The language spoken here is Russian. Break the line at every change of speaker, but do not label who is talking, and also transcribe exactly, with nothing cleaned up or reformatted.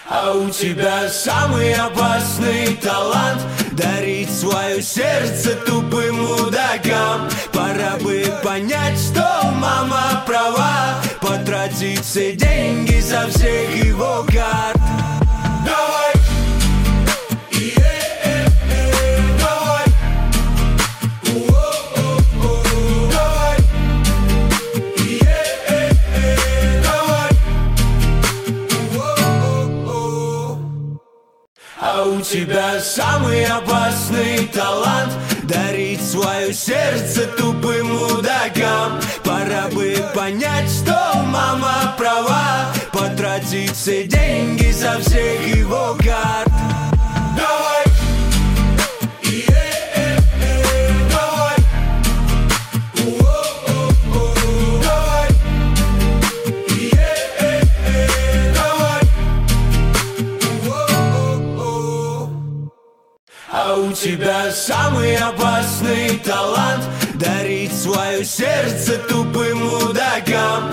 А у тебя самый опасный талант дарить свое сердце тупым мудакам. Пора бы понять, что мама права, потратить все деньги со всех его карт. Давай! А у тебя самый опасный талант дарить свое сердце тупым мудакам. Пора бы понять, что мама права, потратить все деньги со всех его карт. Давай! А у тебя самый опасный талант дарить свое сердце тупым мудакам.